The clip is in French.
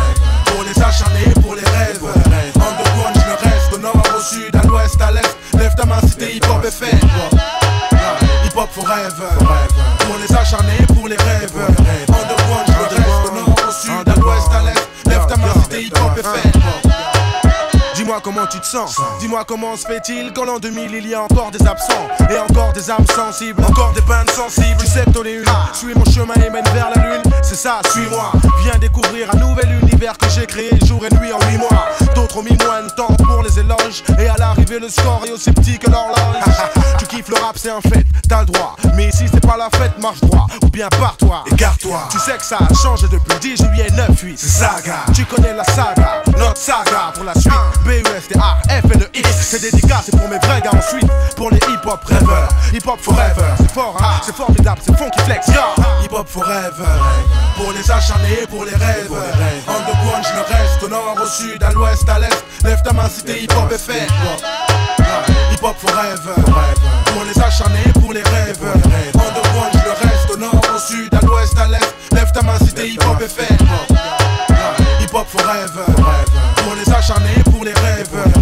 Pour les acharnés, pour les rêves. Underground, je le reste. Au nord, au sud, à l'ouest, à l'est. Lève ta main si t'es hip-hop est fait. Hip-hop forever. Pour les acharnés, pour les rêves. Underground, je le reste. Au nord, au sud, à l'ouest, à l'est. Lève ta main si t'es hip-hop est fait. Dis-moi comment tu te sens, dis-moi comment se fait-il qu'en l'an 2000 il y a encore des absents et encore des âmes sensibles, encore des peines sensibles. Tu sais que t'en es une, suis mon chemin et mène vers la lune, c'est ça, suis-moi. Viens découvrir un nouvel univers que j'ai créé jour et nuit en 8 mois. D'autres ont mis moins de temps pour les éloges et à l'arrivée le score est aussi petit que l'horloge. Tu kiffes le rap, c'est un fait, t'as le droit, mais ici c'est pas la fête, marche droit ou bien pars-toi, égare-toi. Tu sais que ça a changé depuis le 10 juillet 9-8, c'est saga. Tu connais la saga, notre saga pour la suite. B-U-S-T-A-F-N-E-X. C'est dédicacé pour mes vrais gars ensuite. Pour les hip-hop rêveurs. Hip-hop forever. C'est fort, hein? C'est formidable, c'est funky flex. Hip-hop forever. Pour les acharnés, pour les rêves. Underground, je le reste. Au nord, au sud, à l'ouest, à l'est. Lève ta main si t'es hip-hop est fait. Hip-hop forever. Pour les acharnés, pour les rêves. Underground, je le reste. Au nord, au sud, à l'ouest, à l'est. Lève ta main si t'es hip-hop est fait. Hip-hop forever. Pour les acharnés, pour les rêves.